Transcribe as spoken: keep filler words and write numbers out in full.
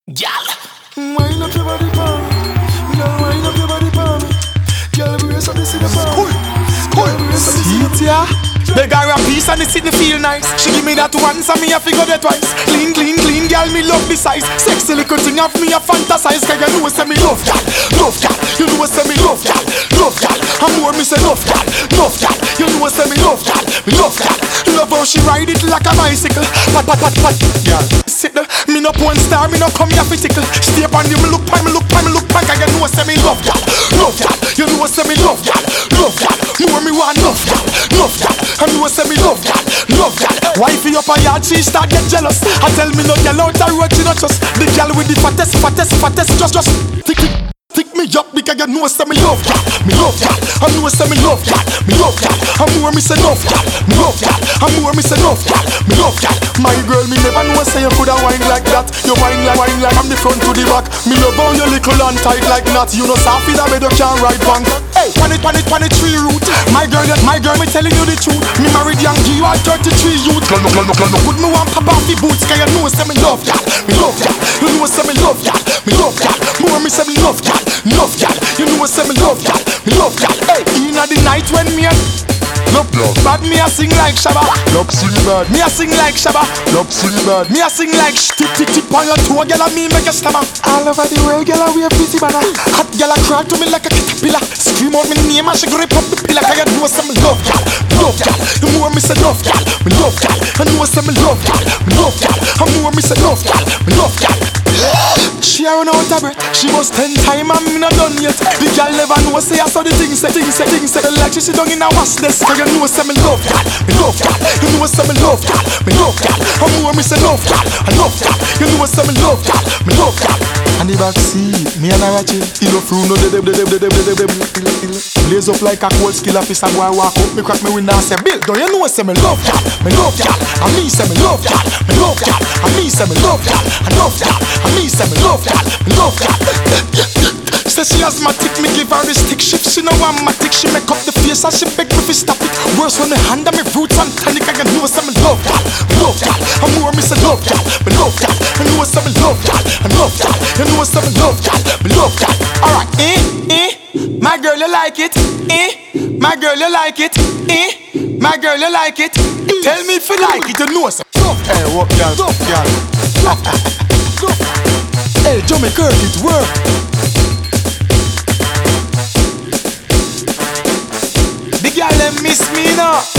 Girl, wind up your body for me. Girl, wind up your body for me. Girl, brace up this in the bar. Cool, cool. See it, yeah. Beg her a piece and it sit me feel nice. She give me that once and me a figure that twice. Clean, clean, clean, girl, me love the size. Sexy little thing of me a fantasize. Cause you know say me love girl, love girl. You know say me love girl, love girl. And more me say love girl, love girl. You know say me love girl, me love girl. Love how she ride it like a bicycle. Pat, pat, pat, pat, girl. Sit there, me no porn star, me no come here physical. Stay upon you, me look fine, me look fine, me look fine. Cause you know say me love girl, love girl. You know say me love girl, love girl. More me want love girl, love girl. I know say me love girl, love girl. Wifey up a yard, she start get jealous. I tell me no girl out the road, she not trust. The girl with the fattest, fattest, fattest. Just, just tick, tick, tick me up because you know say me love girl, me love girl. I know say me love girl, me love girl. I more me say love girl, me love girl. I more me say love girl, me love girl. My girl, me never know say you coulda wine like that. You wine like, wine like from the front to the back. Me love how you little and tight like that. You know soft in a bed you can't ride bank. Hey, pan it, pan it, pan it tree root. My girl, my girl, me telling you the truth. Me married young G, you are thirty-three youth. Girl, no, girl, no, girl, no. Put me one pop off the boots, cause you know say me love y'all, me love y'all. You know say me love y'all, me love y'all. More me say me love y'all, love y'all. You know say me love y'all, me love y'all. Hey, inna the night when me a love, love. Bad me a sing like Shabba. Love sing bad. Me a sing like Shabba. Love sing bad. Me a sing like tip tip tip on your toe, girl, and me make a stammer. All over the world, girl, we a busy banner. Hot girl a crawl to me like a caterpillar. Scream out me name and she grip up the pillar. Cause you know say me love y'all, love y'all. You more me say love y'all, me love y'all. I know say me love y'all, me love y'all. I more me say love y'all, me love y'all. She a run out of breath. She was ten time and me not done yet. The girl never know say I saw the things say, things say, things say. Like she sit down in a wash desk. Cause you know say me love y'all, me love y'all. You know say me love y'all, me love y'all. I more me say love y'all, I love y'all. You know say me love y'all, me love y'all. And the back seat, me and I watch it. He no through no de de de de de de de de. Blaze up like a cold skill officer. Go and walk up, me crack me window and say, Bill, don't you know say me love y'all, me love y'all. And me say me love y'all, me love y'all. And me say me love y'all, I love y'all. And me say me love y'all, me love y'all. Say she asthmatic, me give her the stick shift. She no want matic, she make up the face and she beg me fi stop it. Worse when me hand on me roots and tonic. I can know say me love y'all, me love y'all. And more me say love y'all, me love y'all. I know say me love y'all, I love y'all. You know say me love y'all, me love y'all. Alright, eh, eh, my girl you like it, eh, my girl you like it, eh, my girl you like it. Tell me if you like it, you know say. Hey, what y'all, y'all. Hey, Johnny Kirk, it work. The girl them miss me now.